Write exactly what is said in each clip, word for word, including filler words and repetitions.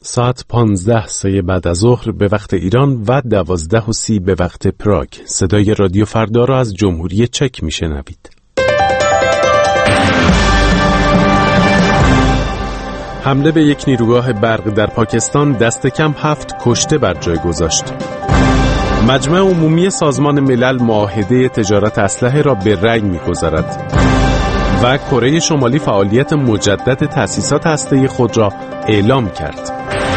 ساعت پانزده سه بعد از ظهر به وقت ایران و دوازده و سی به وقت پراگ. صدای رادیو فردا را از جمهوری چک میشنوید. حمله به یک نیروگاه برق در پاکستان دست کم هفت کشته بر جای گذاشت. مجمع عمومی سازمان ملل معاهده تجارت اسلحه را به رأی می‌گذارد. و کره شمالی فعالیت مجدد تأسیسات هسته‌ای خود را اعلام کرد.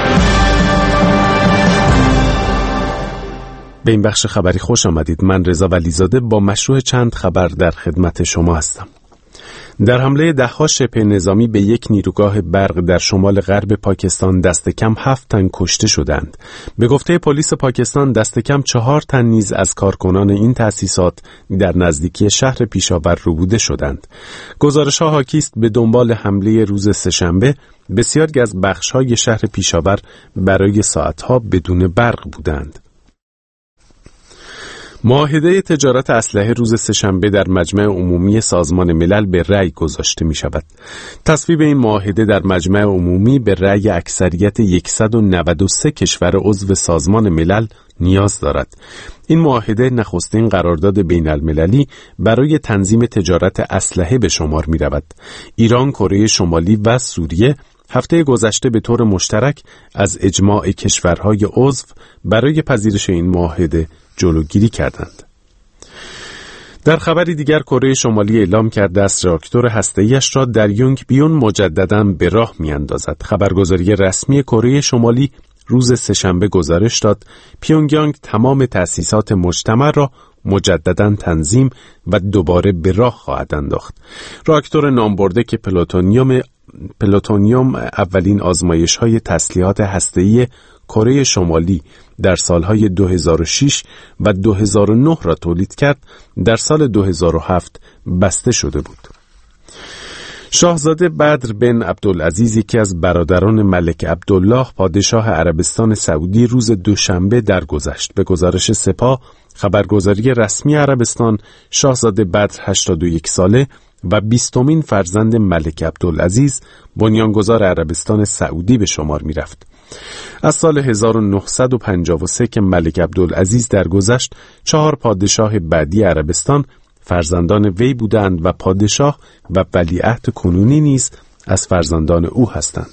به این بخش خبری خوش آمدید. من رضا ولیزاده با مشروع چند خبر در خدمت شما هستم. در حمله ده‌ها شبه نظامی به یک نیروگاه برق در شمال غرب پاکستان دست کم هفت تن کشته شدند. به گفته پلیس پاکستان دست کم چهار تن نیز از کارکنان این تأسیسات در نزدیکی شهر پیشاور ربوده شدند. گزارش‌ها حاکی است به دنبال حمله روز سه‌شنبه بسیاری از بخش‌های شهر پیشاور برای ساعت‌ها بدون برق بودند. معاهده تجارت اسلحه روز سه‌شنبه در مجمع عمومی سازمان ملل به رأی گذاشته می شود. تصویب این معاهده در مجمع عمومی به رأی اکثریت صد و نود و سه کشور عضو سازمان ملل نیاز دارد. این معاهده نخستین قرارداد بین المللی برای تنظیم تجارت اسلحه به شمار می رود. ایران، کره شمالی و سوریه هفته گذشته به طور مشترک از اجماع کشورهای عضو برای پذیرش این معاهده جلوگیری کردند. در خبری دیگر کره شمالی اعلام کرده است راکتور هسته‌ایش را در یونگ بیون مجدداً به راه می‌اندازد. خبرگزاری رسمی کره شمالی روز سه‌شنبه گزارش داد پیونگیانگ تمام تأسیسات مجتمع را مجدداً تنظیم و دوباره به راه خواهد انداخت. راکتور نامبرده که پلوتونیوم پلوتونیوم اولین آزمایش‌های تسلیحات هسته‌ای کره شمالی در سالهای دو هزار و شش و دو هزار و نه را تولید کرد، در سال دو هزار و هفت بسته شده بود. شاهزاده بدر بن عبدالعزیز، یکی از برادران ملک عبدالله پادشاه عربستان سعودی، روز دوشنبه درگذشت. به گزارش سپاه خبرگزاری رسمی عربستان، شاهزاده بدر هشتاد و یک ساله و بیستمین فرزند ملک عبدالعزیز بنیانگذار عربستان سعودی به شمار می رفت. از سال هزار و نهصد و پنجاه و سه که ملک عبدالعزیز درگذشت، چهار پادشاه بعدی عربستان فرزندان وی بودند و پادشاه و ولیعهد کنونی نیز از فرزندان او هستند.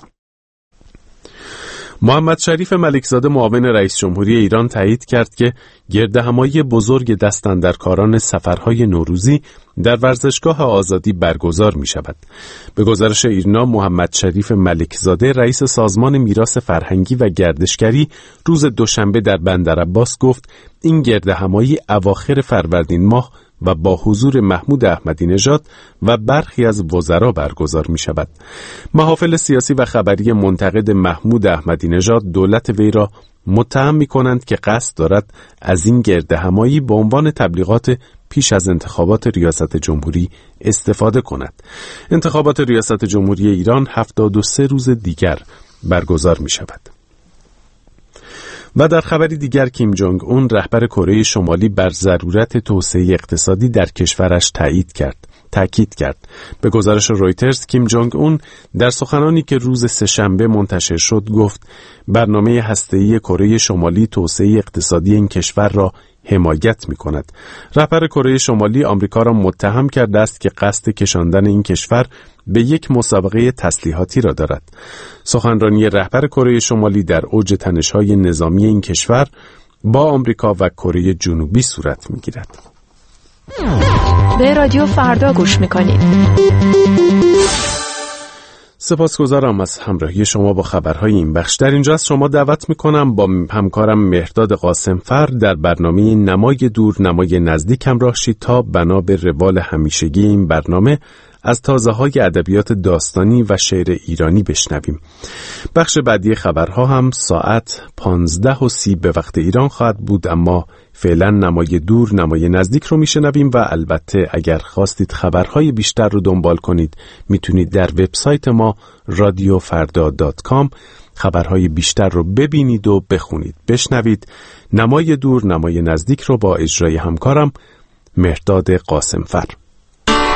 محمد شریف ملکزاده معاون رئیس جمهوری ایران تایید کرد که گردهمایی بزرگ دستاندرکاران سفرهای نوروزی در ورزشگاه آزادی برگزار می شود. به گزارش ایرنا، محمد شریف ملکزاده رئیس سازمان میراث فرهنگی و گردشگری روز دوشنبه در بندرعباس گفت این گردهمایی اواخر فروردین ماه و با حضور محمود احمدی نژاد و برخی از وزرا برگزار می شود. محافل سیاسی و خبری منتقد محمود احمدی نژاد دولت وی را متهم می کنند که قصد دارد از این گردهمایی به عنوان تبلیغات پیش از انتخابات ریاست جمهوری استفاده کند. انتخابات ریاست جمهوری ایران هفتاد و سه روز دیگر برگزار می شود. و در خبری دیگر، کیم جونگ اون رهبر کره شمالی بر ضرورت توسعه اقتصادی در کشورش تایید کرد. تاکید کرد. به گزارش رویترز، کیم جونگ اون در سخنانی که روز سه‌شنبه منتشر شد گفت برنامه هسته‌ای کره شمالی توسعه اقتصادی این کشور را حمایت می کند. رهبر کره شمالی آمریکا را متهم کرده است که قصد کشاندن این کشور به یک مسابقه تسلیحاتی را دارد. سخنرانی رهبر کره شمالی در اوج تنش‌های نظامی این کشور با آمریکا و کره جنوبی صورت می‌گیرد. به رادیو فردا گوش می‌کنید. سپاسگزارم از همراهی شما با خبرهای این بخش. در اینجا از شما دعوت میکنم با همکارم مهرداد قاسمفر در برنامه نمای دور نمای نزدیک همراه شید تا بنا به روال همیشگی این برنامه از تازه‌های ادبیات داستانی و شعر ایرانی بشنویم. بخش بعدی خبرها هم ساعت پانزده و سی به وقت ایران خواهد بود، اما فعلا نمای دور نمای نزدیک رو میشنویم و البته اگر خواستید خبرهای بیشتر رو دنبال کنید میتونید در وبسایت ما رادیو فردا دات کام خبرهای بیشتر رو ببینید و بخونید. بشنوید نمای دور نمای نزدیک رو با اجرای همکارم مهرداد قاسمفر.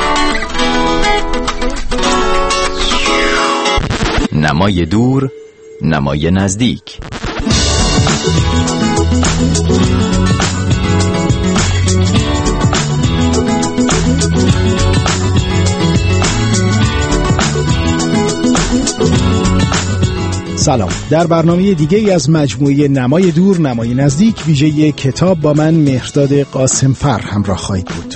نمای دور نمای نزدیک. سلام. در برنامه دیگه ای از مجموعه نمای دور نمای نزدیک ویژه کتاب با من مهرداد قاسمفر همراه خواهید بود.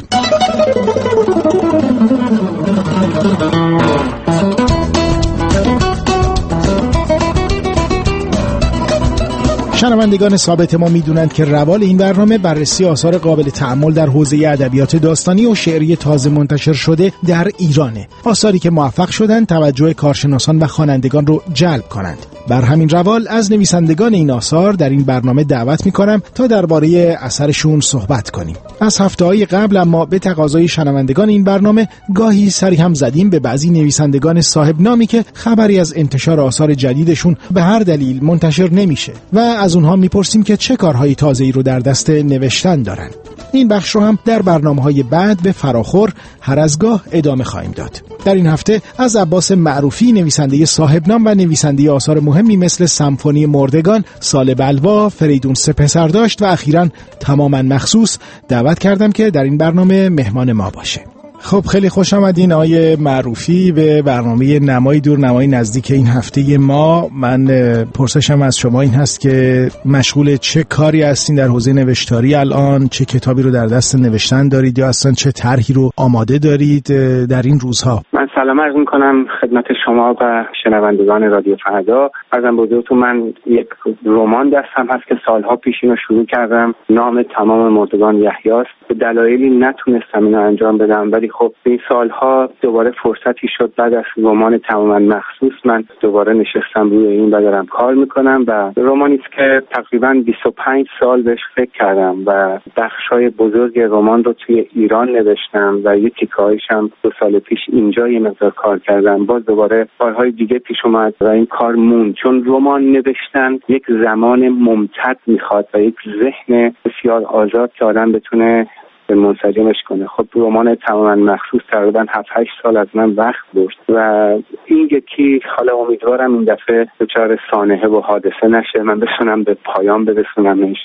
شنوندگان ثابت ما میدونند که روال این برنامه بررسی آثار قابل تأمل در حوزه ادبیات داستانی و شعری تازه منتشر شده در ایرانه. آثاری که موفق شدن توجه کارشناسان و خوانندگان رو جلب کنند. بر همین روال از نویسندگان این آثار در این برنامه دعوت میکنم تا درباره اثرشون صحبت کنیم. از هفته‌های قبل اما به تقاضای شنوندگان این برنامه گاهی سری هم زدیم به بعضی نویسندگان صاحب نامی که خبری از انتشار آثار جدیدشون به هر دلیل منتشر نمیشه و از اونها میپرسیم که چه کارهای تازه‌ای رو در دست نوشتن دارن. این بخش رو هم در برنامه‌های بعد به فراخور هر از گاه ادامه خواهیم داد. در این هفته از عباس معروفی نویسنده صاحب نام و نویسنده آثار مهمی مثل سمفونی مردگان، سال بلوا، فریدون سه پسر داشت و اخیراً تماماً مخصوص دعوت کردم که در این برنامه مهمان ما باشه. خب خیلی خوش آمدین آقای معروفی به برنامه نمای دور نمای نزدیک این هفته ما. من پرسشم از شما این هست که مشغول چه کاری هستین در حوزه نوشتاری الان؟ چه کتابی رو در دست نوشتن دارید یا اصلا چه طرحی رو آماده دارید در این روزها؟ من سلام عرض می‌کنم خدمت شما و شنوندگان رادیو فردا. عرضم به حضورتون من یک رمان دستم هست که سالها پیش اینو شروع کردم. نام تمام مردگان یحیاست. به دلایلی نتونستم اینو انجام بدم ولی خب این سالها دوباره فرصتی شد. بعد از رمان تماما مخصوص من دوباره نشستم روی این و دارم کار میکنم و رمانی است که تقریبا بیست و پنج سال بهش فکر کردم و بخشای بزرگ رمان رو توی ایران نوشتم و یه تیکه‌هایش هم دو سال پیش اینجا یه مقدار کار کردم. باز دوباره کارهای دیگه پیش اومد و این کار موند، چون رمان نوشتن یک زمان ممتد میخواد و یک ذهن بسیار آزاد که آدم بتونه منسجمش کنه. خب رمان تماما مخصوص تقریبا هفت هشت سال از من وقت برد و این یکی حالا امیدوارم این دفعه دچار سانحه و حادثه نشه، من بتونم به پایان برسونمش.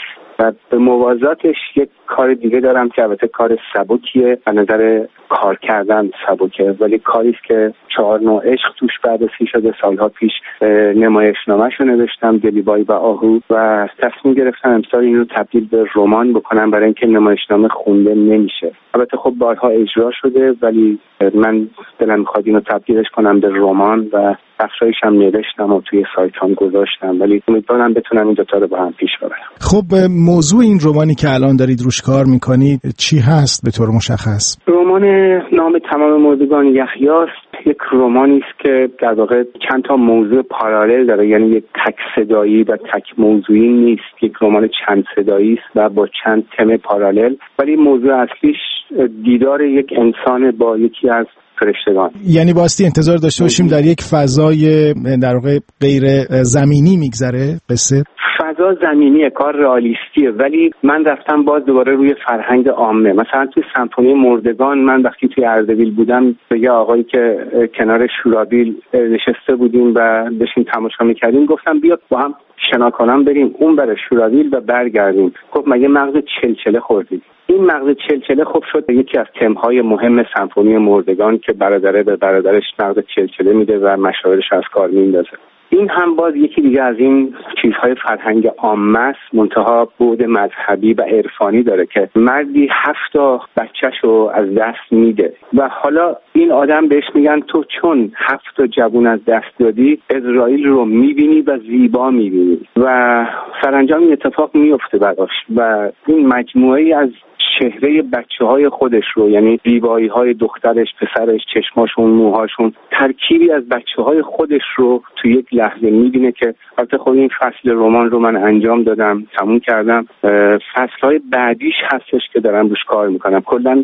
و به موازاتش یک کار دیگه دارم که البته کار سبکیه، از نظر کار کردن سبکه، ولی کاری است که چهار نوع عشق توش بررسی شده. سالها پیش نمایشنامه‌شو نوشتم، دلیبای و آهو، و تصمیم گرفتم امسال این رو تبدیل به رمان بکنم برای اینکه نمایشنامه خونده نمیشه. البته خب بارها اجرا شده ولی من دلم می‌خواد اینو تبدیلش کنم به رمان و بخشایش هم نوشتم و توی سایتام گذاشتم، ولی امیدوارم بتونم این دو تا رو با هم پیش ببرم. خب موضوع این رمانی که الان دارید روش کار میکنید چی هست به طور مشخص؟ رمان نام تمام مردگان یحیاست. یک رمانی است که در واقع چند تا موضوع پارالل داره، یعنی یک تک صدایی و تک موضوعی نیست، یک رمان چند صدایی است و با چند تم پارالل، ولی موضوع اصلیش دیدار یک انسان با یکی از فرشتگان. یعنی باستی انتظار داشته باشیم در یک فضای در واقع غیر زمینی میگذره قصه؟ فضا زمینیه، کار رئالیستیه، ولی من رفتم باز دوباره روی فرهنگ عامه. مثلا توی سمفونی مردگان من وقتی توی اردبیل بودم به یه آقایی که کنار شورابیل نشسته بودیم و داشتیم تماشا میکردیم گفتم بیا با هم شنا کنم بریم اون بر شورابیل و برگردیم. گفت مگه مغز چلچله خوردید؟ این مغز چلچله خوب شد یکی از تم‌های مهم سمفونی مردگان که برادره به برادرش مغز چلچله میده و مشاعرش از کار میندازه. این هم باز یکی دیگه از این چیزهای فرهنگ عامه است، منتها بعد مذهبی و عرفانی داره که مردی هفت تا بچه‌شو از دست میده و حالا این آدم بهش میگن تو چون هفت تا جوون از دست دادی اسرائیل رو میبینی و زیبا میبینی و سرانجام این اتفاق میفته براش و این مجموعه از چهره بچه‌های خودش رو، یعنی زیبایی‌های دخترش، پسرش، چشماشون، موهاشون، ترکیبی از بچه‌های خودش رو تو یک لحظه می‌بینه که البته خود این فصل رمان رو من انجام دادم، تموم کردم. فصل‌های بعدیش هستش که دارم روش کار می‌کنم. کلاً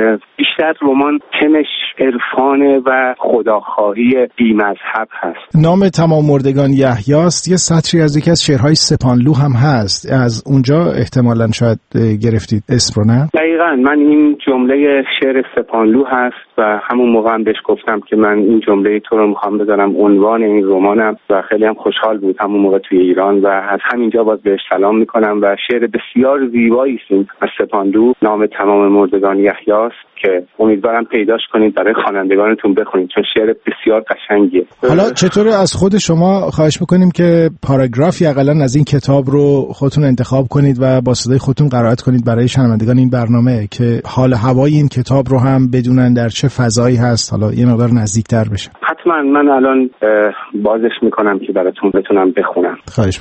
بیشتر رمان تمش عرفانه و خداخواهی بی‌مذهب هست. نام تمام مردگان یحیاست. یه سطری از یکی از شعرهای سپانلو هم هست. از اونجا احتمالاً شاید گرفتید اسم رو، نه؟ بکنم؟ دقیقاً من این جمله شعر سپانلو هست و همون موقع هم بهش گفتم که من این جمله تو رو میخوام بذارم عنوان این رمانم و خیلی هم خوشحال بود همون موقع توی ایران و از همینجا باز بهش سلام میکنم و شعر بسیار زیبایی است از سپانلو، نام تمام مردگان یحیاست که امیدوارم پیداش کنید برای خوانندگانتون بخونید چون شعر بسیار قشنگیه. حالا چطور از خود شما خواهش میکنیم که پاراگرافی حداقل از این کتاب رو خودتون انتخاب کنید و با صدای خودتون قرائت کنید برای شنوندگان این برنامه که حال هوای این کتاب رو هم بدونن در چه فضایی هست، حالا یه مقدار نزدیک‌تر بشه. حتما من الان بازش میکنم که براتون بتونم بخونم. خواهش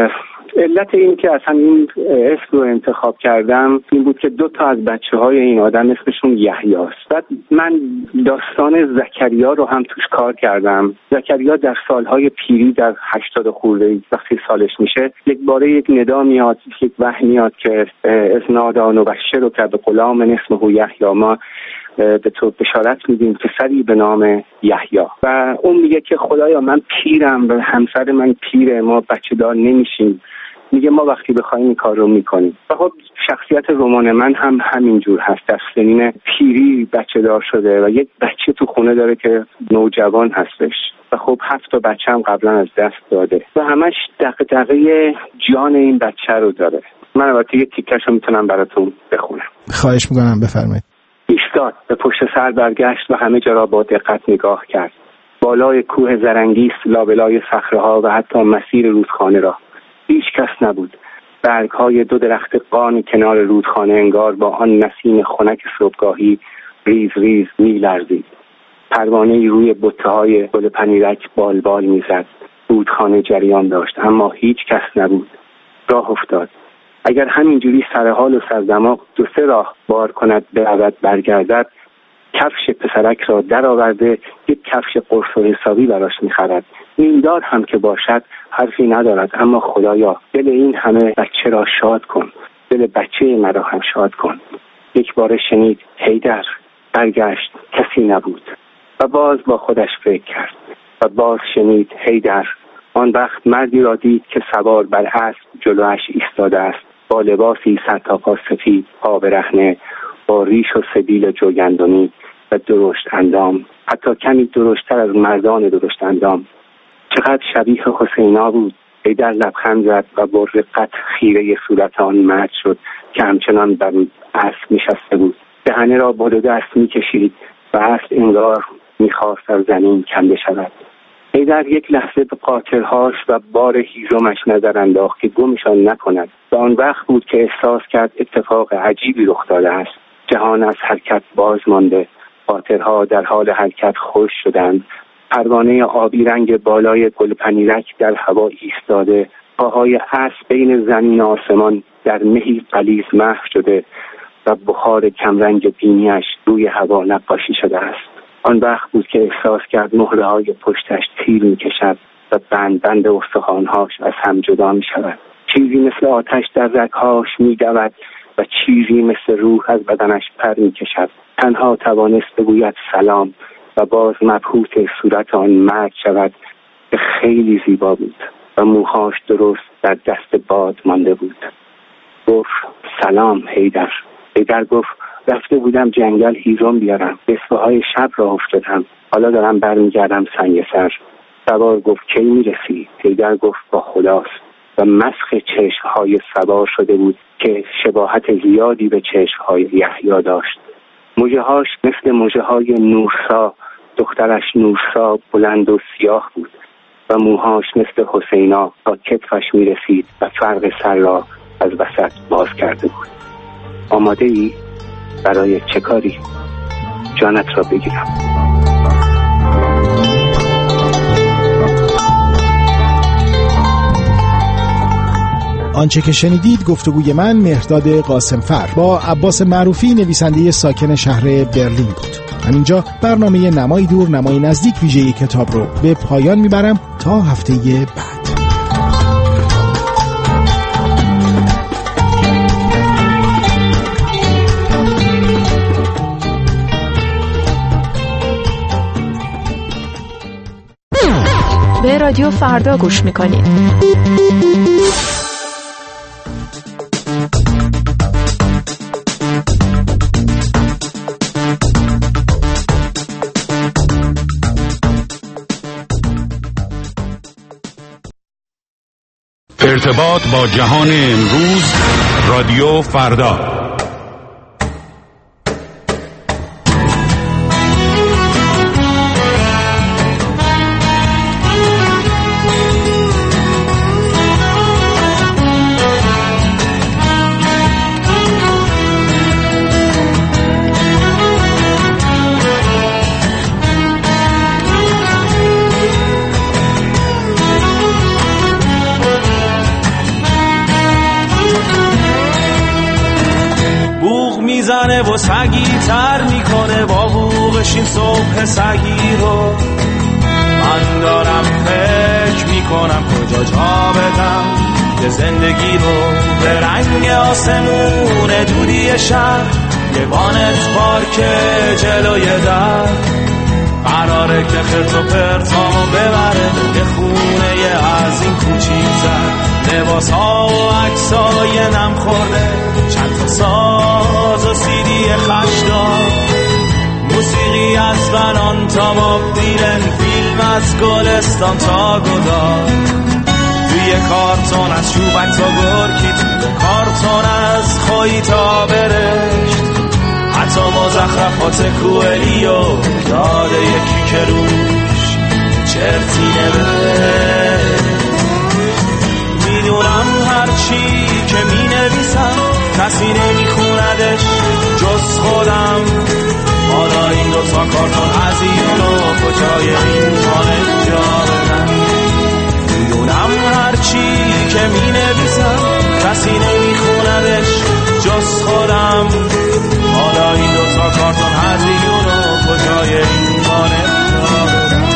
علت این که اصلا این اسم رو انتخاب کردم این بود که دو تا از بچه‌های این آدم اسمشون یحیاست. بعد من داستان زکریا رو هم توش کار کردم. زکریا در سالهای پیری در هشتاد خورده وقتی سالش میشه یک باره یک ندا میاد، یک وحی میاد که اسنادان و بشر رو که به غلام اسمه یحیی ما به تو بشارت میدیم پسری به نام یحیی و اون میگه که خدایا من پیرم و همسر من پیره، ما بچه دار نمیشیم. میگه ما وقتی بخوایم این کار رو میکنیم. و خب شخصیت رمان من هم همینجور هست، در سنین پیری بچه دار شده و یک بچه تو خونه داره که نوجوان هستش و خب هفت تا بچه هم قبلا از دست داده و همش دغدغه جان این بچه رو داره. من البته یه تیکش رو میتونم براتون بخونم. خواهش میکنم بفرمایید. ایستاد، به پشت سر برگشت و همه جا را با دقت نگاه کرد. بالای کوه زرنگیس، لابلای صخره‌ها و حتی مسیر رودخانه را. هیچ کس نبود. برگ‌های دو درخت قان کنار رودخانه انگار با آن نسیم خنک صبحگاهی ریز ریز می‌لرزید. پروانه‌ای روی بته‌های گل پنیرک بالبال می‌زد. رودخانه جریان داشت اما هیچ کس نبود. راه افتاد. اگر همینجوری سرحال و سردماغ دو سه راه بار کند برود برگردد، کفش پسرک را در آورده یک کفش قرص و حسابی براش می‌خرد. نیمدار هم که باشد حرفی ندارد، اما خدایا دل این همه بچه را شاد کن، دل بچه مرا هم شاد کن. یک بار شنید حیدر، برگشت کسی نبود و باز با خودش فکر کرد و باز شنید حیدر. آن وقت مردی را دید که سوار بر اسب جلویش ایستاده است، با لباسی سر تا پا سفید، پا برهنه، با ریش و سبیل جوگندمی و درشت اندام، حتی کمی درشتر از مردان درشت اندام. چقدر شبیه حسینا بود. حیدر لبخند زد و با رقت خیره صورت آن مرد شد که همچنان بر اسب نشسته بود. دهنه را با دو دست می‌کشید و اسب انگار می‌خواست از زمین کنده شود. حیدر یک لحظه به قاطرهاش و بار هیزمش نظر انداخت که گمشان نکند و آن وقت بود که احساس کرد اتفاق عجیبی رخ داده است. جهان از حرکت باز مانده، قاطرها در حال حرکت خشک شدند. پروانه آبی رنگ بالای گل پنیرک در هوا ایستاده، پاهای اسب بین زمین و آسمان در مهی غلیظ محو شده و بخار کمرنگ بینیش روی هوا نقاشی شده است. آن وقت بود که احساس کرد مهره های پشتش تیر می کشد و بند بند استخوان‌هاش از هم جدا می شود. چیزی مثل آتش در رگ‌هاش می دود و چیزی مثل روح از بدنش پر می کشد. تنها توانست بگوید سلام و باز مبهوت صورت آن مرد شود که خیلی زیبا بود و موهاش درست در دست باد مانده بود. گفت سلام حیدر. حیدر گفت رفته بودم جنگل هیزم بیارم، بسته های شب را افتادم، حالا دارم برمیگردم سنگ سر. سوار گفت کی میرسی؟ حیدر گفت با خداست و مسخ چشمهای سوار شده بود که شباهت زیادی به چشمهای یحیی داشت. موجهاش مثل موجههای نورسا، دخترش نورسا بلند و سیاه بود و موهاش مثل حسینا تا کتفش میرسید و فرق سر را از وسط باز کرده بود. آماده ای؟ برای چه کاری؟ جانت را بگیرم. آنچه که شنیدید گفتگوی من مهرداد قاسمفر با عباس معروفی نویسنده ساکن شهر برلین بود. من اینجا برنامه نمای دور نمای نزدیک ویژه کتاب رو به پایان میبرم تا هفته بعد. به رادیو فردا گوش میکنید. ارتباط با جهان امروز، رادیو فردا. میزنه و سگی تر میکنه با بوغش این صبح سگی رو. من دارم فکر میکنم کجا جا بدم یه زندگی رو به رنگ آسمون دودی شهر، یه وانت پارک جلوی در، قراره که خرت و پرتامو ببره یه خونه یه از این کوچیک‌تر. لباس ها و عکس های نم خورده، چند تا ساز و سیدی خشدار، موسیقی از بنان تا باب دیلن، فیلم از گلستان تا گدار، توی کارتون از چوبک تا گرگی، توی کارتون از خواهی تا برشت، حتی مزخرفات کوئلیو یاد یکی که روش چرتی نوشت. میدونم هرچی که می نویسم کسی نمی خوندش جز خودم. حالا این دوتا کارتون هزینو کجای این مانه جا بدن. میدونم هرچی که می نویسم کسی نمی خوندش جز خودم. حالا این دوتا کارتون هزینو کجای این مانه جا بدن.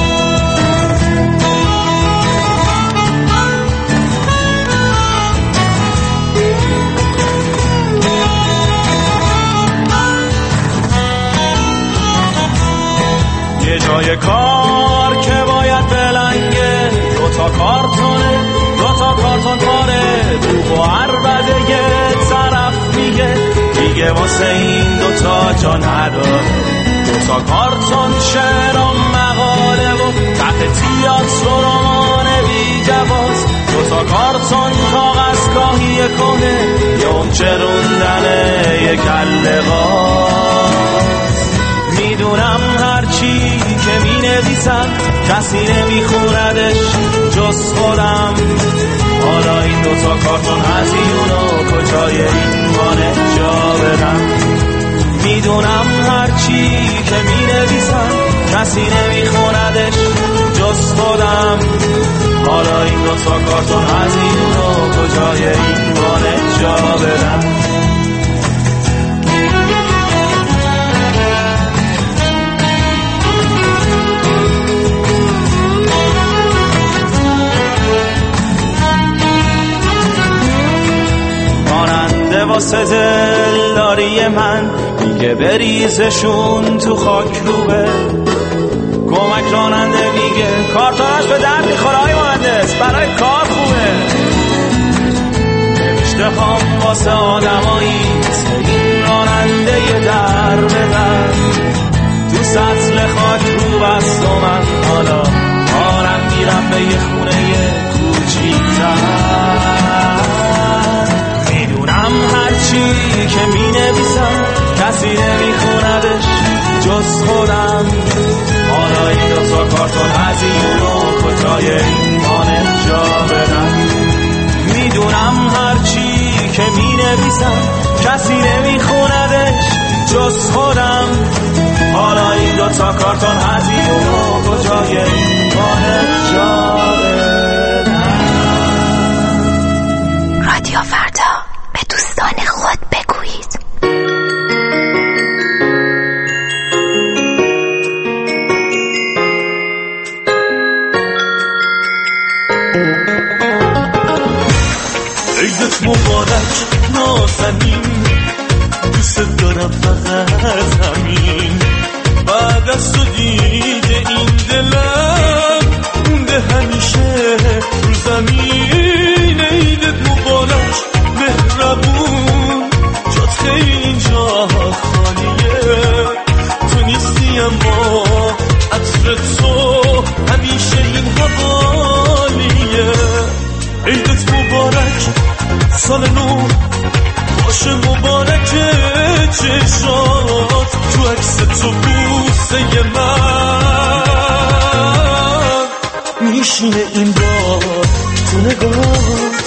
یه جای کار که باید بلنگه، دوتا کارتونه دوتا کارتون پاره، بوغ و عربده یه طرف میگه دیگه واسه این دوتا جا نداره. دوتا کارتون شعر و مقاله و تحت تیاتر و رمان بی جواز، دوتا کارتون کاغذگاهی کنه یه امچروندنه یه کله غاز. میدونم هرچی که می نویسم کسی نمی خوندش جز خودم. حالا این دوتا کارتون هزینو کجای این مانه جا بدم. میدونم هرچی که می نویسم کسی نمی خوندش جز خودم. حالا این دوتا کارتون هزینو کجای این مانه جا بدم. واسه دلداری من میگه بریزشون تو خاک روبه. کمک راننده میگه کارتونش به درد میخوره های مهندس، برای کار خوبه. نوشته هم واسه آدمایی این راننده یه در به در، تو سطل خاک رو بست و من حالا آرم میرم به یه خونه کوچیک‌تر. میدونم هرچی که می نویسم کسی نمی خوندش جز خودم. حالا این دوتا کارتون هزینو کجای این مانه جا بدم. میدونم هرچی که می نویسم کسی نمی خوندش جز خودم. حالا این دوتا کارتون هزینو کجای این مانه جا بدم. رادیو فردا، به دوستان خود بگویید. عیدت مبارک نازنین، دوست دارم فقط همین. بعد از تو دیده این دلم مونده همیشه رو زمین. عیدت مبارک مهربون، جات خیلی اینجا خالیه. تو نیستی اما عطر تو همیشه این حوالیه. عیدت چشات تو عکس تو بوسه من میشینه این بار تو نگات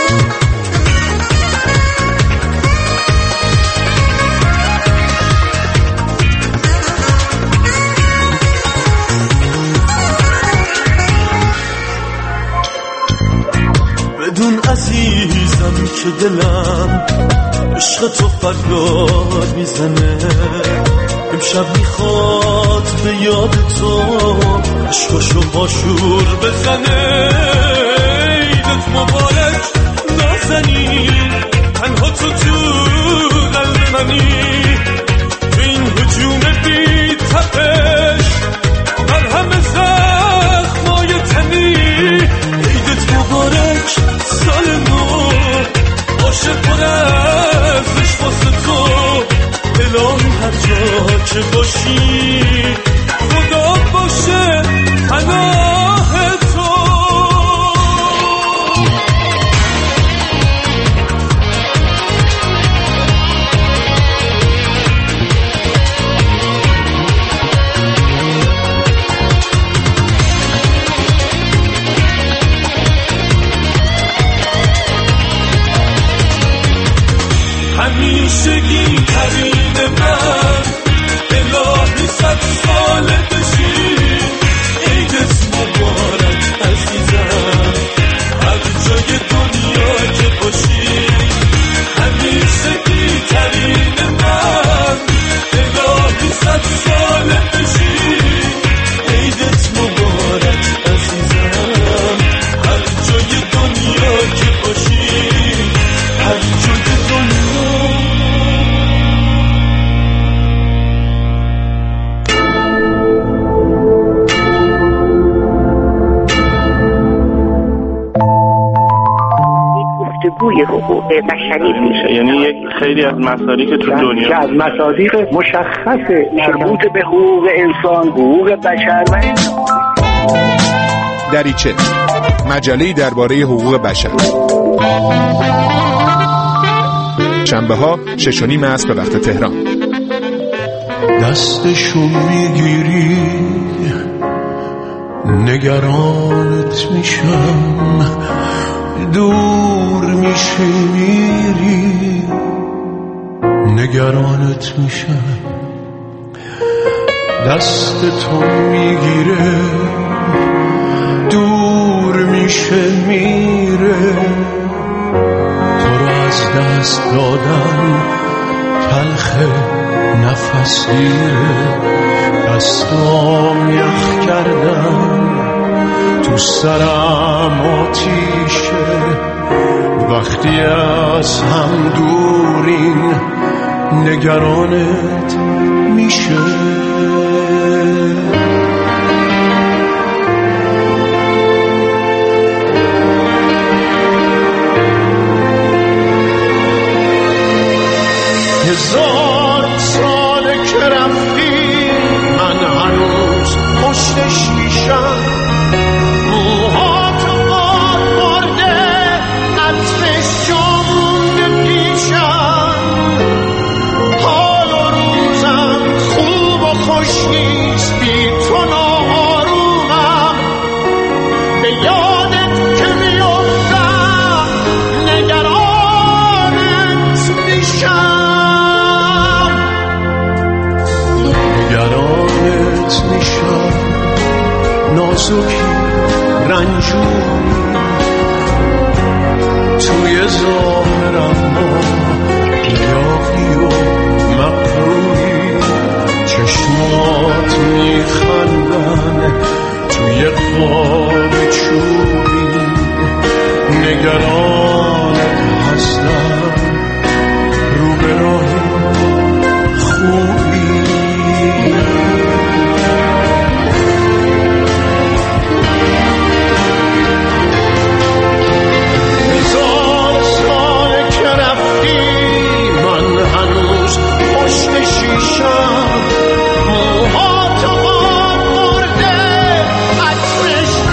بدون عزیزم که دلم عشق تو فریاد میزنه امشب میخواد به یاد تو عشقاشو باشور بزنه عیدت مبارک نازنی تنها تو تو قلب منی تو این هجوم بی تپش مرهم زخمای تنی عیدت مبارک سال نو عاشق پر ازش واسه تو الهی هر جا که باشی خدا باشه پناه تو همیشگی ترین من الهی صد ساله بشی عیدت مبارک عزیزم هر جای دنیا که باشی همیشگی ترین من الهی صد ساله بشی عیدت مبارک عزیزم هر جای دنیا که باشی هر جای دنیا گفتگوی حقوق بشری میشه، یعنی یک خیلی از مسائلی که تو دنیا که از مصادیق مشخص مربوط به حقوق انسان، حقوق بشر و دریچه مجله‌ای درباره حقوق بشر، شنبه ها شش و نیم عصر به وقت تهران. دستشو میگیری نگرانت میشم، دور میشی میری نگرانت میشم، دست تو میگیره دور میشه میره، تو رو از دست دادن تلخه نفس گیره، دستام یخ کردن تو سرم آتیشه، وقتی از هم دورین نگرانت میشه. هزار ساله که رفتی من هنوز پشت شیشم، موهاتو باد برده عطرش جامونده پیشم، حال و روزم خوب و خوش نیست بی تو ناآرومم، به یادت که میافتم نگرانت میشم، نگرانت میشم، نازکی رنجوری توی ظاهرم ما گیاهی و مقروری، چشمات میخندن توی خواب چوبی، نگرانت هستم رو به راه خوبی. موهاتو باد برده عطرش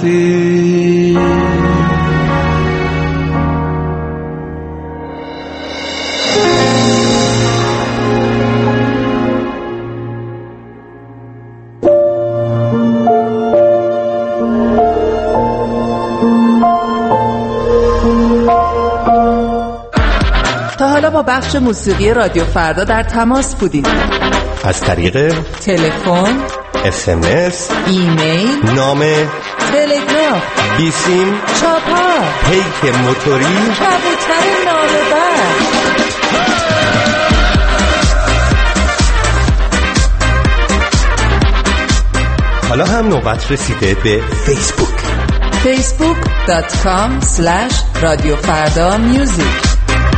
رفتی. با بخش موسیقی رادیو فردا در تماس بودید. از طریق تلفن، اس ام اس، ایمیل، نامه، تلگراف، بیسیم، چاپار، پیک موتوری، کبوتر نامه‌بر. حالا هم نوبت رسیده به فیسبوک. فیسبوک دات کام اسلش رادیو فردا میوزیک.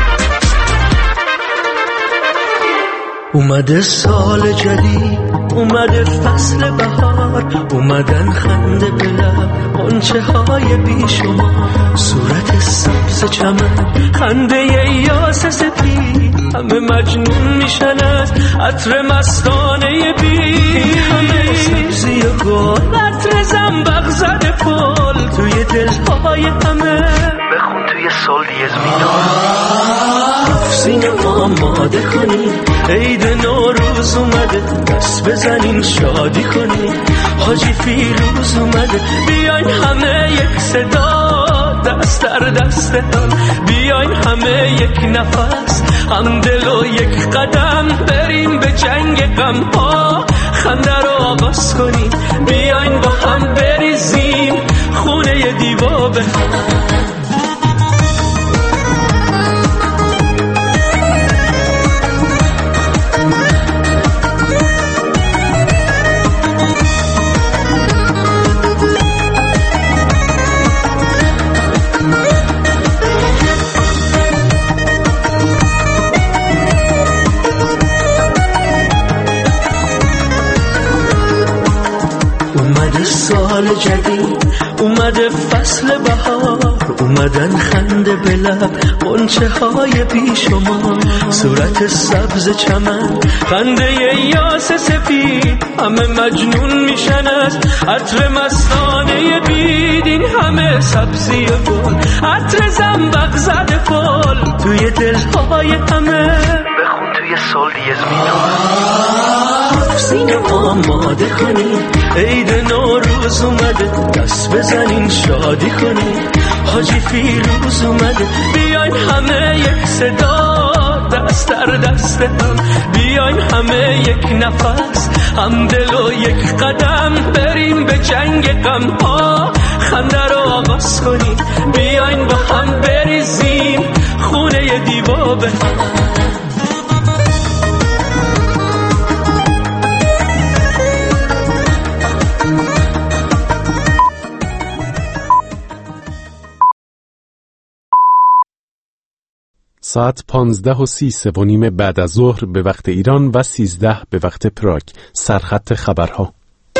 اومده سال جدید، اومده فصل بهار، اومدن خنده به لب، غنچه های بیشمار، صورت سبز چمن، خنده یاس سپید، همه مجنون میشن از عطر مستانه بید، همه سبزی و گل، عطر زنبق زده پل، توی دلهای همه بخون توی سال دیز میدان، سینه آماده کنی عید نوروز اومده، دست بزنین شادی کنین، حاجی فیروز اومده، بیاین همه یک صدا، دست در دست هم، بیاین همه یک نفس، هم دل و یک قدم، بریم به جنگ غم ها، خنده رو آغاز کنین، بیاین با هم بریزیم خونه دیوا به هم. سال جدید، اومده فصل بهار، اومدن خنده به لب، غنچه های بیشمار، صورت سبز چمن، خنده یاس سفید، همه مجنون میشن از عطر مستانه بید، این همه سبزی و گل، عطر زنبق زده پل، توی دلهای همه بخون توی سال دیز میدان، سینه آماده کنی عید نوروز اومده، دست بزنین شادی کنین، حاجی فیروز اومده، بیاین همه یک صدا، دست در دست هم، بیاین همه یک نفس، هم دل و یک قدم، بریم به جنگ غم ها، خنده رو آغاز کنین، بیاین با هم بریزیم خونه دیوا به هم. ساعت پانزده و سی و نیم بعد از ظهر به وقت ایران و سیزده به وقت پراگ. سرخط خبرها.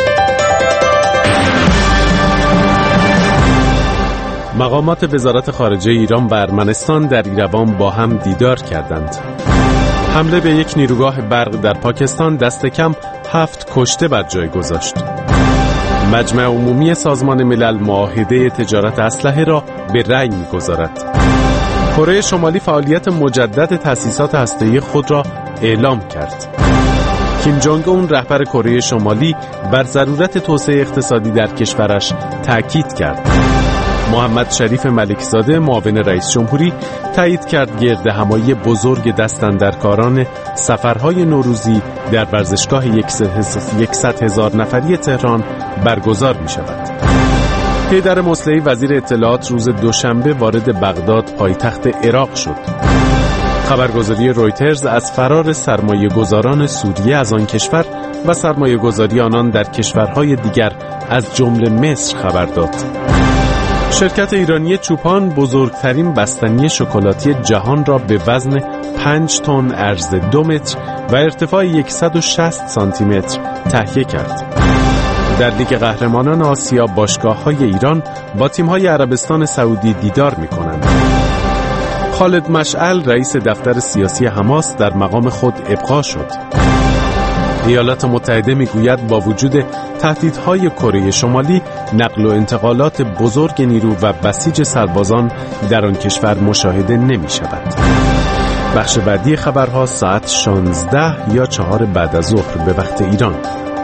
مقامات وزارت خارجه ایران و ارمنستان در ایروان با هم دیدار کردند. حمله به یک نیروگاه برق در پاکستان دست کم هفت کشته بر جای گذاشت. مجمع عمومی سازمان ملل معاهده تجارت اسلحه را به رأی می‌گذارد. کره شمالی فعالیت مجدد تأسیسات هسته‌ای خود را اعلام کرد. کیم جونگ اون رهبر کره شمالی بر ضرورت توسعه اقتصادی در کشورش تأکید کرد. محمد شریف ملکزاده معاون رئیس جمهوری تایید کرد گردهمایی بزرگ دستاندرکاران سفرهای نوروزی در ورزشگاه یکصد هزار نفری تهران برگزار می شود. حیدر مصلحی وزیر اطلاعات روز دوشنبه وارد بغداد پایتخت عراق شد. خبرگزاری رویترز از فرار سرمایه گذاران سوریه از آن کشور و سرمایه گذاری آنان در کشورهای دیگر از جمله مصر خبر داد. شرکت ایرانی چوپان بزرگترین بستنی شکلاتی جهان را به وزن پنج تن عرض دو متر و ارتفاع صد و شصت سانتی متر تهیه کرد. در لیگ قهرمانان آسیا باشگاه‌های ایران با تیم‌های عربستان سعودی دیدار می‌کنند. خالد مشعل رئیس دفتر سیاسی حماس در مقام خود ابقا شد. ایالات متحده میگوید با وجود تهدیدهای کره شمالی، نقل و انتقالات بزرگ نیرو و بسیج سربازان در آن کشور مشاهده نمی شود. بخش بعدی خبرها ساعت شانزده یا چهار بعد از ظهر به وقت ایران.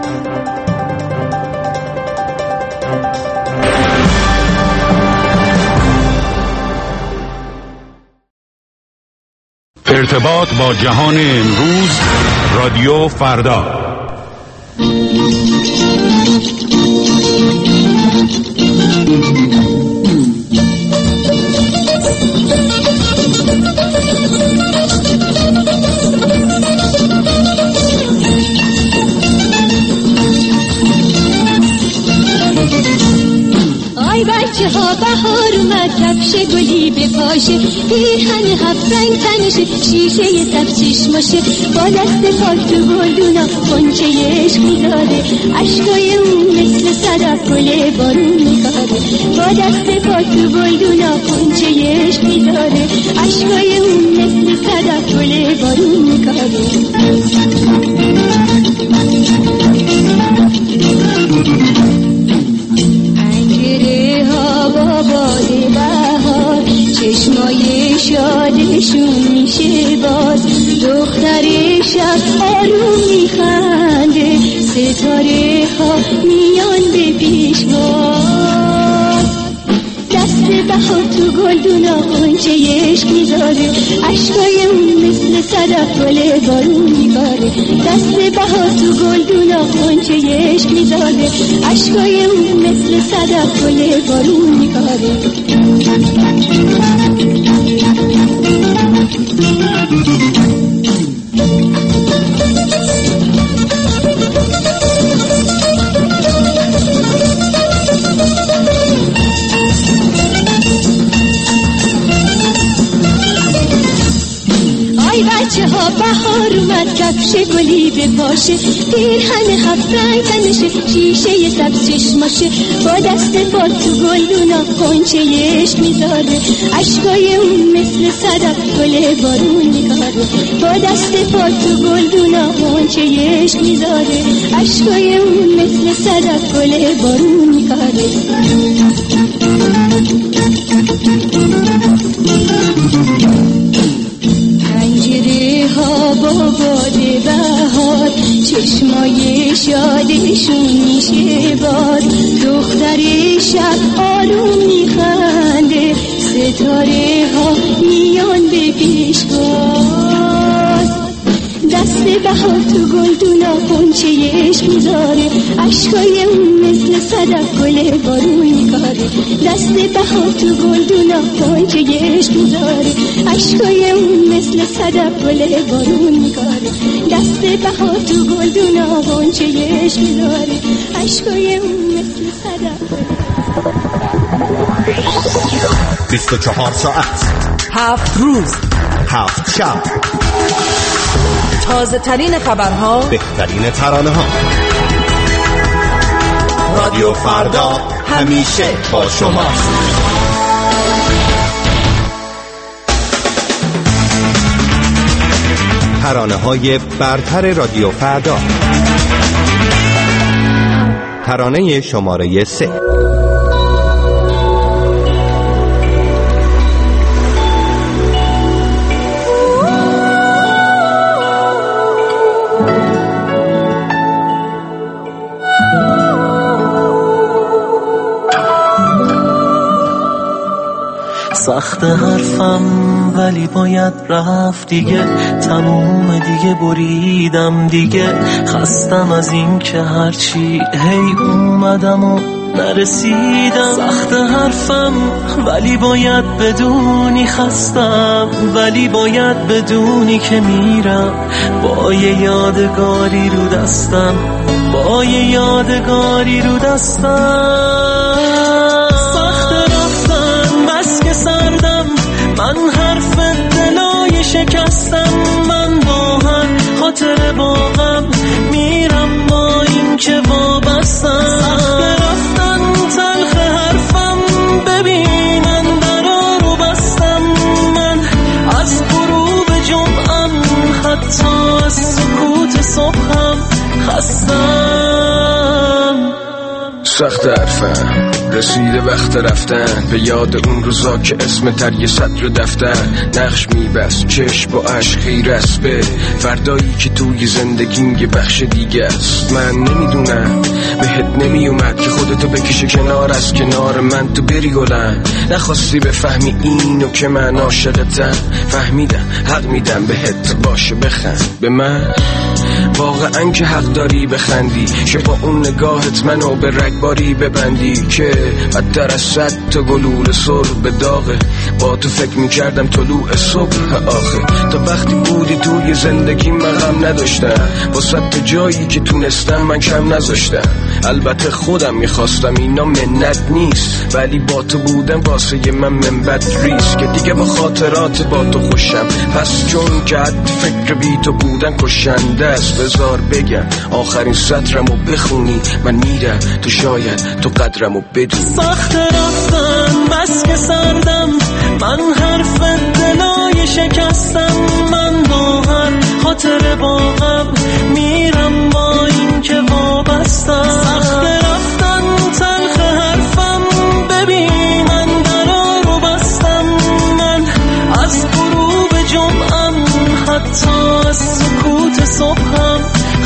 ارتباط با جهان امروز، رادیو فردا. آی بچه ها بهار اومد، کفش گلی به پاشه، پیرهن هفت رنگ تنشه، شیشه سبز چشماشه، با دست پاک تو گلدونا غنچه عشق میذاره، اشکای اون مثل صدف گل بارون میکاره، با دست پاک تو گلدونا غنچه عشق میذاره، اشکای اون مثل صدف گل بارون میکاره. باد بهار چشمای شادشون میشه باز، دختر شب آروم میخنده، ستاره ها میان به پیشواز، دست بهار تو گلدونا غنچه عشق میذاره، اشکای اون مثل صدف گل بارون میباره، دست بهار تو گلدونا غنچه عشق میذاره، اشکای اون مثل صدف گل بارون میباره. بچه ها بهار اومد، کفش گلی به پاشه، پیرهن هفت رنگ تنشه، شیشه سبز چشماشه، با دست پاک تو گلدونا غنچه عشق میذاره، اشکای اون مثل صدف گل بارون میکاره، با دست پاک تو گلدونا غنچه عشق میذاره، اشکای اون مثل صدف گل بارون میکاره. پنجره ها با باد بهار چشمای شادشون میشه باز، دختر شب آروم میخنده، ستاره ها میان به پیشواز، دست بهار تو گلدونا غنچه عشق میذاره، اشکای اون مثل صدف گل بارون میکاره، دست بهار تو گلدونا غنچه عشق میذاره، اشکای اون مثل صدف گل بارون میکاره، دست بهار تو گلدونا غنچه عشق میذاره، اشکای اون مثل صدف گل. بیست و چهار ساعت، هفت روز، هفت شب، تازه ترین خبرها، بهترین ترانه ها. رادیو فردا همیشه با شماست. ترانه های برتر رادیو فردا. ترانه شماره سه. سخت حرفم ولی باید رفت دیگه، تموم دیگه، بریدم دیگه، خستم از این که هرچی هی اومدم و نرسیدم. سخت حرفم ولی باید بدونی خستم، ولی باید بدونی که میرم با یه یادگاری رو دستم، با یه یادگاری رو دستم. سردم من حرف دلای شکستم، من با هر خاطر باغم میرم با این که وابستم. سخت رفتن تلخ حرفم، ببینن درا رو بستم، من از غروب جمعم حتی از سکوت صبحم سخت حرفم رسیده وقت رفتن به یاد اون روزا که اسم تر یه صدر دفتر نقش میبست چشم با عشق خیره است به فردایی که توی زندگیم یه بخش دیگه است. من نمیدونم بهت نمیومد که خودتو بکشه کنار از کنار من تو بری گلم. نخواستی بفهمی اینو که من عاشقتم، فهمیدم حق میدم بهت باشه بخند به من. واقعا که حق داری بخندی که با اون نگاهت منو به رگباری ببندی که بدتر از صد تا گلوله سر به داغه. با تو فکر میکردم طلوع صبح آخه تا وقتی بودی توی زندگی من غم نداشتم. با صد تا جایی که تونستم من کم نذاشتم. البته خودم میخواستم اینا منت نیست، ولی با تو بودم واسه من منبت ریست که دیگه با خاطرات با تو خوشم. پس چون که حد فکر بی تو بودن کشنده است، بذار بگم آخرین سطرمو بخونی من میرم تو شاید تو قدرمو بدونی. سخت رفتن بس که سردم من حرف دلای شکستم. من با هر خاطر با غم میرم با این که وابستم. سخت رفتن تلخ حرفم ببین من درا رو بستم. من از غروب جمعم حتی از سکوت صبحم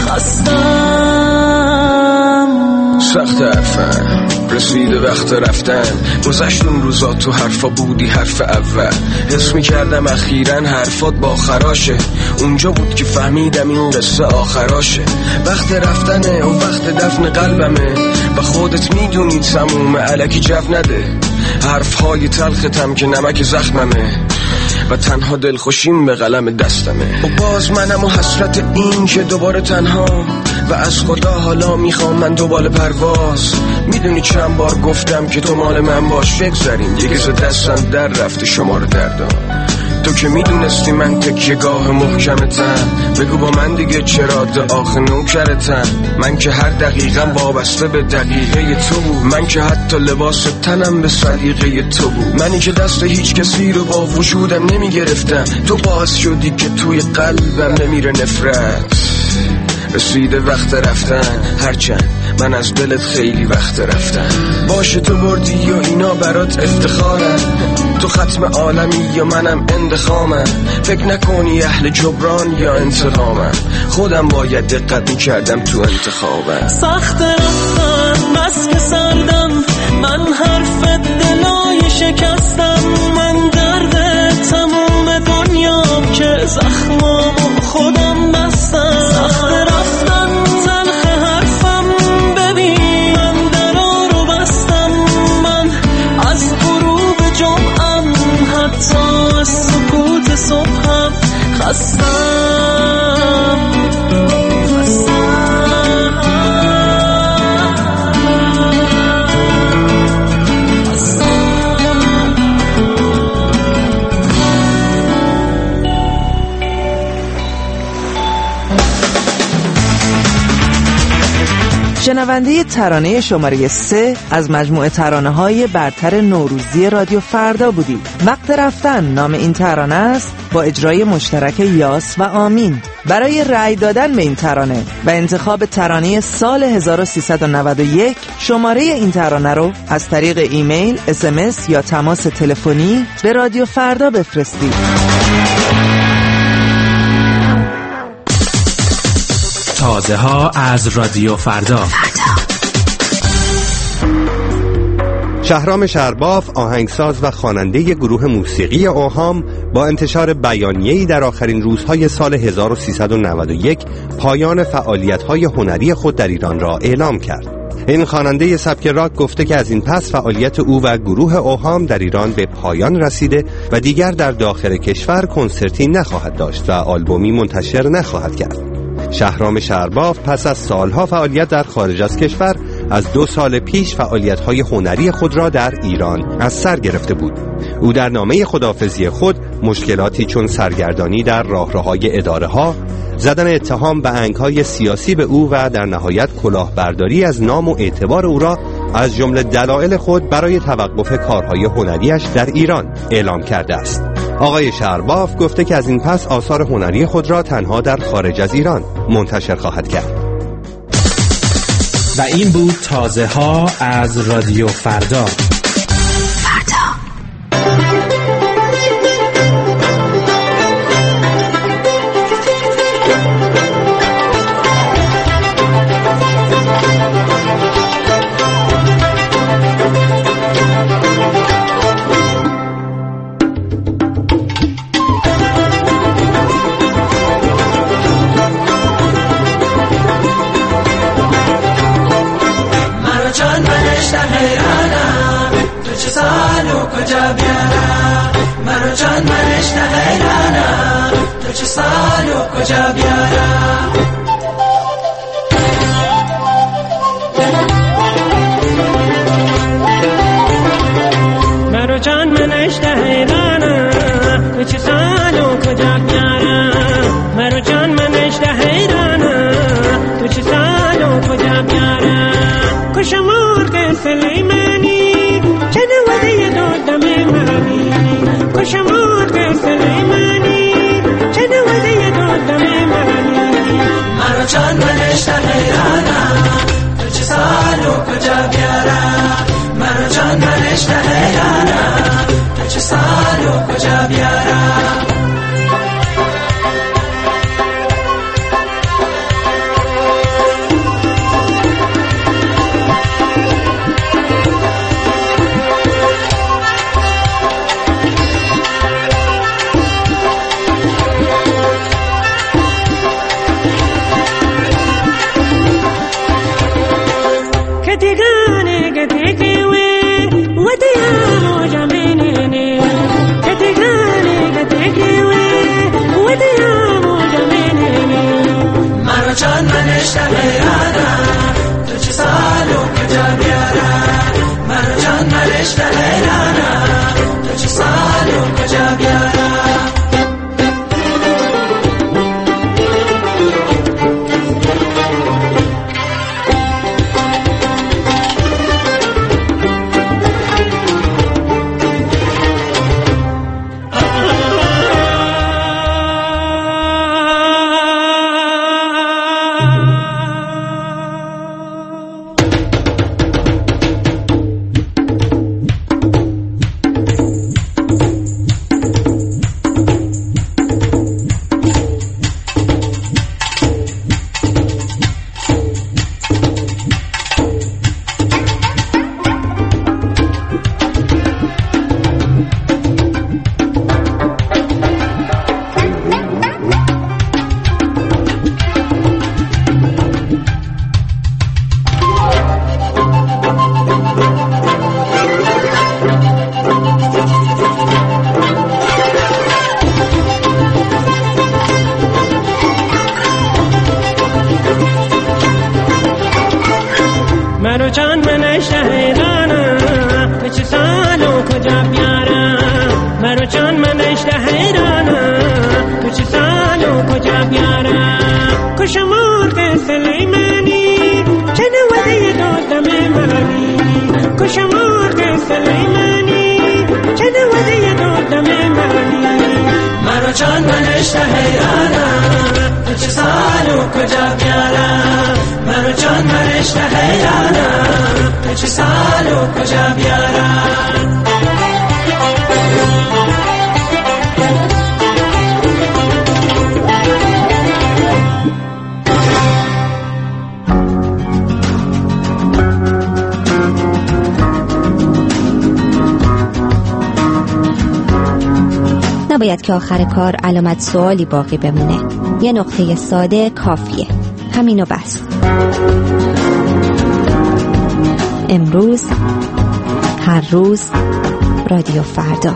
خستم. سخت حرفم رسیده وقت رفتن. گذشت اون روزا تو حرفا بودی حرف اول. حس میکردم اخیراً حرفات با خراشه. اونجا بود که فهمیدم این قصه آخراشه. وقت رفتنه و وقت دفن قلبمه و خودت میدونی تموم الکی جو نده. حرفهای تلختم که نمک زخممه و تنها دلخوشیم به قلم دستمه. و باز منم و حسرت این که دوباره تنها و از خدا حالا میخوام من دوباره پرواز. میدونی چند بار گفتم که تو مال من باش بگذاریم. دیگه ز دستم در رفته شما رو دردم. تو که میدونستی من تکیه گاه محکمتم، بگو با من دیگه چرا آخه نوکرتم. من که هر دقیقم وابسته به دقیقه تو بود. من که حتی لباس تنم به سلیقه تو بود. منی که دست هیچ کسی رو با وجودم نمیگرفتم. تو باعث شدی که توی قلبم نمیره نفرت. رسیده وقت رفتن هرچند من از دلت خیلی وقت رفتن. باشه تو بردی یا اینا برات افتخارم. تو ختم عالمی یا منم اندخامم. فکر نکنی اهل جبران یا انتقامم. خودم باید دقت میکردم تو انتخابم. سخت رفتن بس که سردم من حرف دلای شکستم. من درد تموم دنیام که زخمام خودم بستم. سخت رفتن تلخ حرفم ببین من درا رو بستم. من از غروب جمعم حتی از سکوت صبحم خستم شنونده ترانه شماره سه از مجموعه ترانه‌های برتر نوروزی رادیو فردا بودی. وقت رفتن نام این ترانه است با اجرای مشترک یاس و آمین. برای رأی دادن به این ترانه و انتخاب ترانه سال هزار و سیصد و نود و یک شماره این ترانه رو از طریق ایمیل، اس ام اس یا تماس تلفنی به رادیو فردا بفرستید. تازه ها از رادیو فردا. شهرام شرباف، آهنگساز و خواننده گروه موسیقی اوهام، با انتشار بیانیه‌ای در آخرین روزهای سال هزار و سیصد و نود و یک پایان فعالیت‌های هنری خود در ایران را اعلام کرد. این خواننده سبک راک گفته که از این پس فعالیت او و گروه اوهام در ایران به پایان رسیده و دیگر در داخل کشور کنسرتی نخواهد داشت و آلبومی منتشر نخواهد کرد. شهرام شرباف پس از سالها فعالیت در خارج از کشور از دو سال پیش فعالیت‌های هنری خود را در ایران از سر گرفته بود. او در نامه خداحافظی خود مشکلاتی چون سرگردانی در راهروهای اداره‌ها، زدن اتهام به انگ‌های سیاسی به او و در نهایت کلاهبرداری از نام و اعتبار او را از جمله دلایل خود برای توقف کارهای هنریش در ایران اعلام کرده است. آقای شرباف گفته که از این پس آثار هنری خود را تنها در خارج از ایران منتشر خواهد کرد. و این بود تازه ها از رادیو فردا. نباید که آخر کار علامت سوالی باقی بمونه. یه نقطه ساده کافیه. همینو بس. امروز، هر روز، رادیو فردا.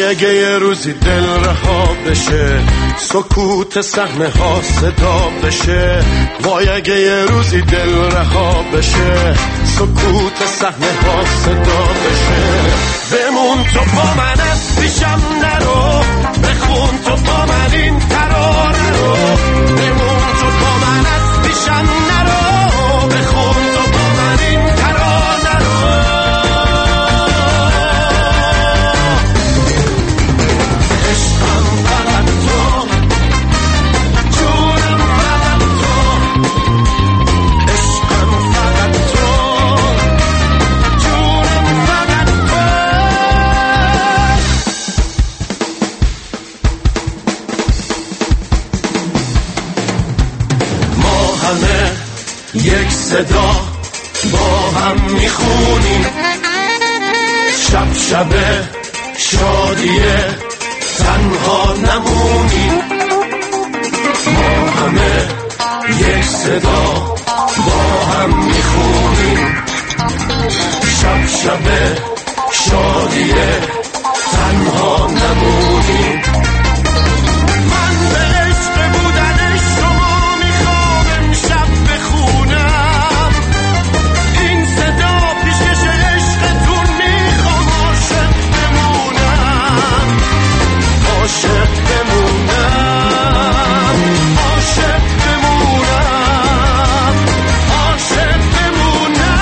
وای اگه یه روزی دل رها بشه، سکوت صحنه ها صدا بشه. وای اگه یه روزی دل رها بشه، سکوت صحنه ها صدا بشه. بمون تو با من از پیشم نرو، بخون تو با من این ترانه رو. بمون تو با من از پیشم نرو، بخون تو با من این ترانه رو. یک صدا با هم میخونیم، شب شب شادیه تنها نمونیم. ما همه یک صدا با هم میخونیم، شب شب شادیه تنها نمونیم. من به عشق بودن شما میخوام امشب بخونم، این صدا پیشکش عشقتون میخوام عاشق بمونم، عاشق بمونم، عاشق بمونم، عاشق بمونم.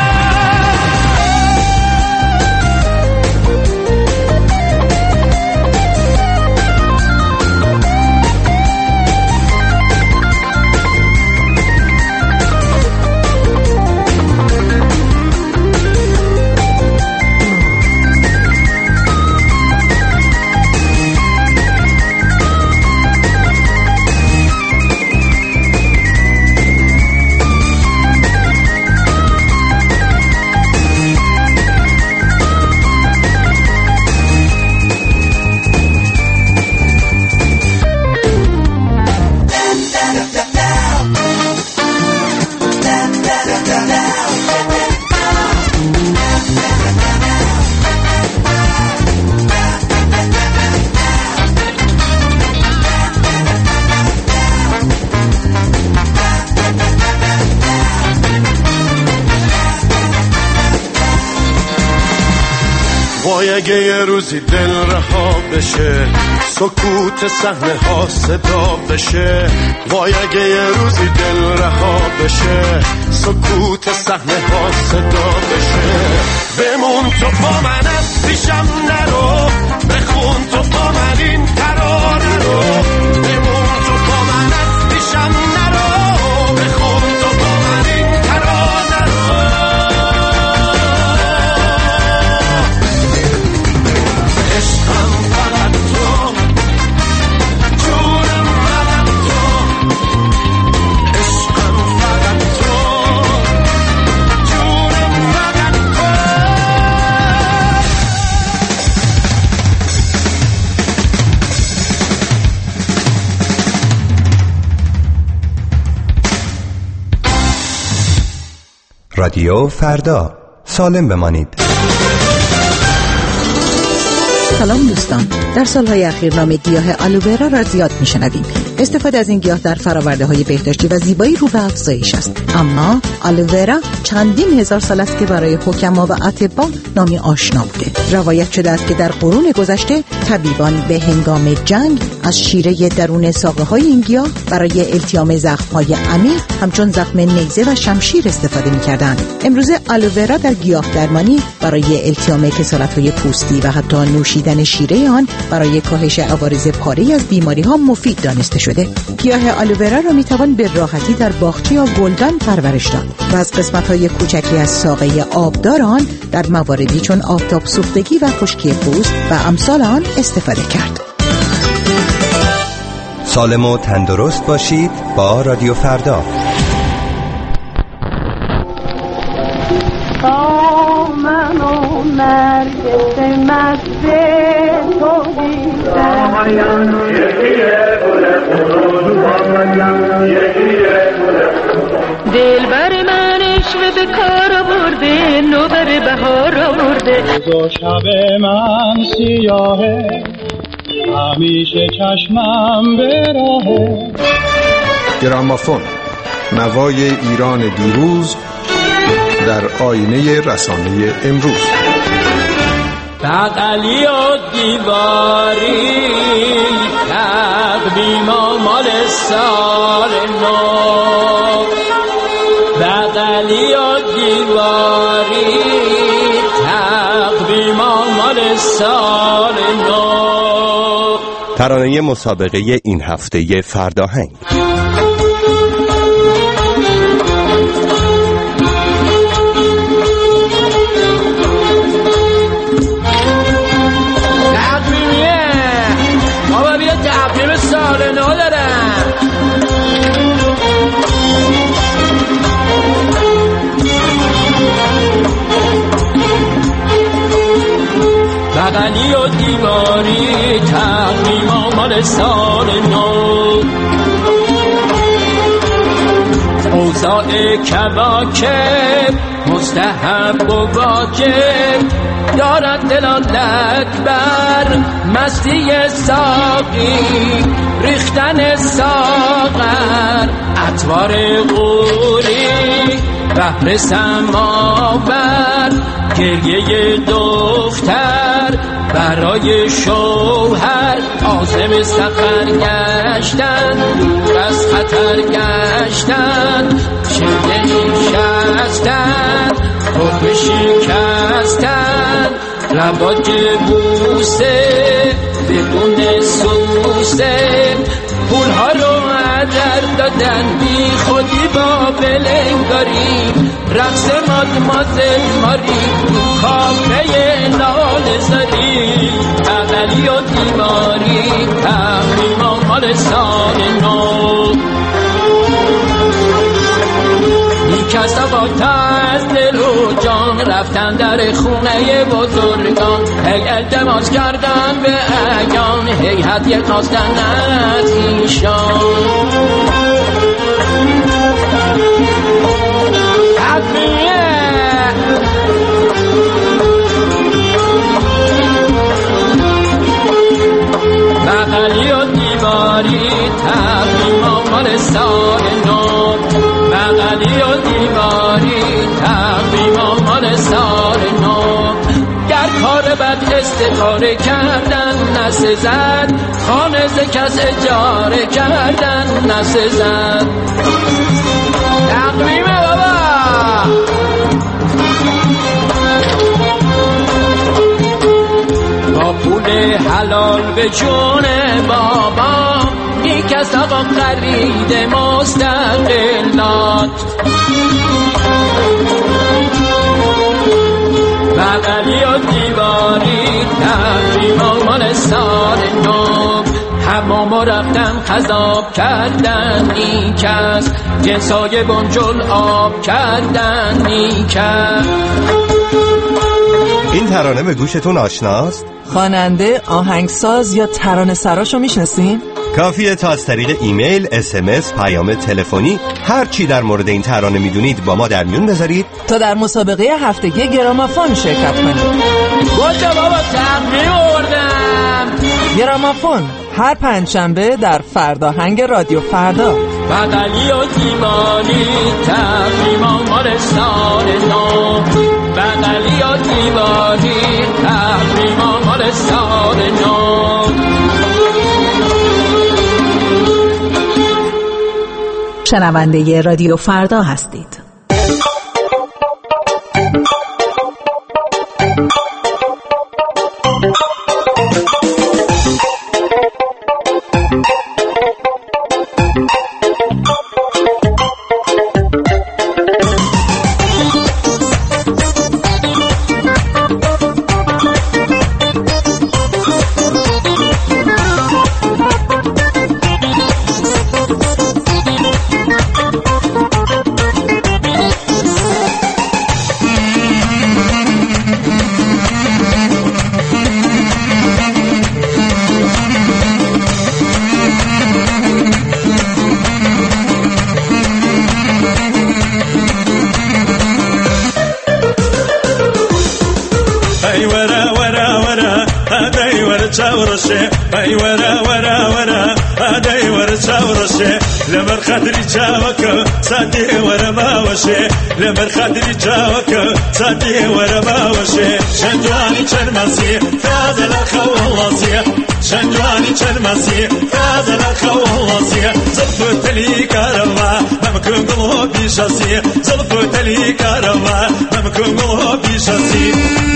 وای اگه یه روزی دل رها بشه، سکوت صحنه ها صدا بشه. وای اگه یه روزی دل رها بشه، سکوت صحنه ها صدا بشه. بمون تو با من از پیشم نرو، بخون تو با من این ترانه رو. بمون تو با من از پیشم نرو، بخون تو با من این ترانه رو. عشقم فقط تو، جونم فقط تو. عشقم فقط تو، جونم فقط تو. رادیو فردا، سالم بمانید. سلام دوستان، در سالهای اخیر نام گیاه آلوویرا را زیاد میشنویم. استفاده از این گیاه در فراورده های بهداشتی و زیبایی رو به افزایش است. اما آلوویرا چندین هزار سال است که برای حکما و اطباء نامی آشنا بوده. روایت شده است که در قرون گذشته طبیبان به هنگام جنگ از شیره درون ساقه های این گیاه برای التیام زخم های عمیق همچون زخم نیزه و شمشیر استفاده می‌کردند. امروزه آلوویرا در گیاه درمانی برای التیام کسالت های پوستی و حتی نوشیدن شیره آن برای کاهش عوارض پاره از بیماری ها مفید دانسته شده. گیاه آلوویرا را میتوان به راحتی در باغچه یا گلدان پرورش داد و از قسمت‌های کوچکی از ساقه آبدار آن در مواردی چون آفتاب سوختگی و خشکی پوست و امثال آن استفاده کرد. سالم و تندرست باشید با رادیو فردا. من و نرگس مزه تو دیدم، دل بر من عشق به کار آورده، نوبر بهار آورده. و شب من سیاهه، همیشه چشمم به راهه. گرامافون، نوای ایران دیروز در آینه رسانه امروز. بغلی و دیواری تقویم و مال سال نو، بغلی و دیواری تقویم و مال سال نو. ترانه مسابقه این هفته فرداهنگ. بغلی و دیواری تقویم آمال سال نو، اوضاع کواکب مستحب و واجب، دارد دلالت بر مستی ساقی، ریختن ساغر اطوار غوری، بحر سماور گریه دختر برای شوهر، عازم سفر گشتن دور از خطر گشتن، چله نشستن خود شکستن، رواج بوسه بدون سوسه، پولها رو هدر دادن بی خودی با بلنگاری، رقص مادمازل ماری تو کافه لال زاری، بغلی و دیواری تقویم آمال سال نو. نیکسا با از دل و جان رفتن در خونه بزرگان، هی التماس کردن به اگان، هی هدیه خواستن از ایشان. بغلی و دیواری تقویم آمال سال نو، بغلی و دیواری تقویم آمال سال نو. در کار بد استخاره کردن نسزد، خانه ز کس اجاره کردن نسزد. تقویم بابا با پول حلال به جون بابا، یک از آقا خرید مستقلات. بغلی و دیواری تقویم آمال سال نو، حمامو رفتن خذاب کردن نیکس، جنسای بنجل آب کردن نیکس. این ترانه به گوشتون آشناست؟ خواننده، آهنگساز یا ترانه سراشو میشناسین؟ کافیه تا از طریق ایمیل، اس ام اس، پیام تلفنی هر چی در مورد این ترانه میدونید با ما در میون بذارید تا در مسابقه هفتگی گرامافون شرکت کنید. گوشا بابا تقویم آوردم. گرامافون هر پنجشنبه در فرداهنگ رادیو فردا. بغلی و دیواری تقویم آمال سال نو، بغلی و دیواری تقویم آمال سال نو. شنونده رادیو فردا هستید. أي ورا ورا ورا أدي ورا شاورشة لمر خدري جاوك سادي ورا ما وشة لمر خدري جاوك سادي ورا ما وشة شنجواني شرمسي فاز الأخو والله شنجواني شرمسي فاز الأخو والله زلفت لي كرما ممكن قلوبي شاسي زلفت لي كرما ممكن قلوبي شاسي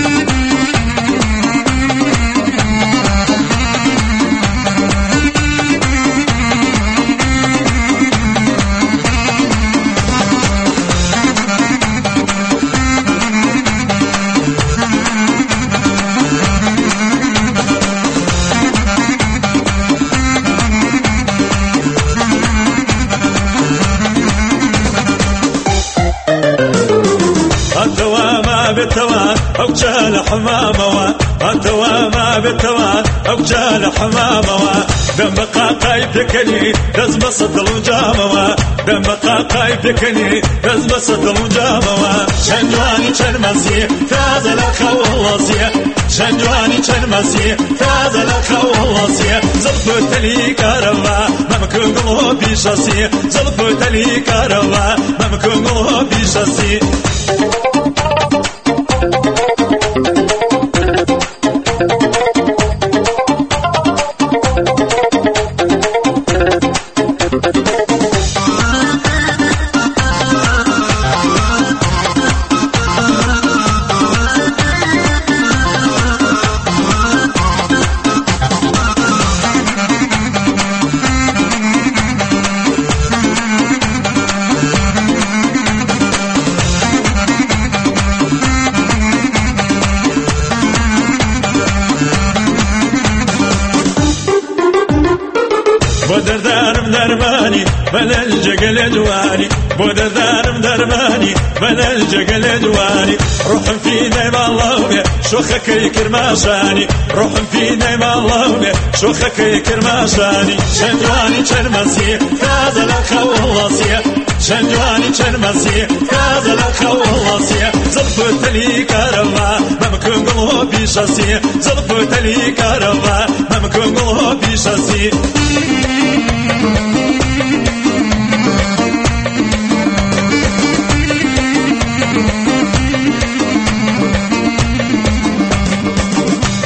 بالتوان أو جال حمامة التوا ما بالتوان أو جال حمامة دم قاقاي بكني دزم صدل وجامة دم قاقاي بكني دزم صدل وجامة شنجواني شرمسي فاز الأخو والله شنجواني شرمسي فاز الأخو والله زلفت لي كرما ممكن قلوبي شاسي زلفت لي كرما ممكن قلوبي شاسي بودر دارم درماني بلا الجقل دواني بودر دارم درماني بلا الجقل دواني روح في نعم الله شوخك يكرماشاني روح في نعم الله شوخك يكرماشاني شنجواني شرمسي فاز الأخو والله شنجواني شرمسي فاز الأخو والله زلفت لي كرما ممكن قلوبي شاسي زلفت لي كرما ممكن قلوبي شاسي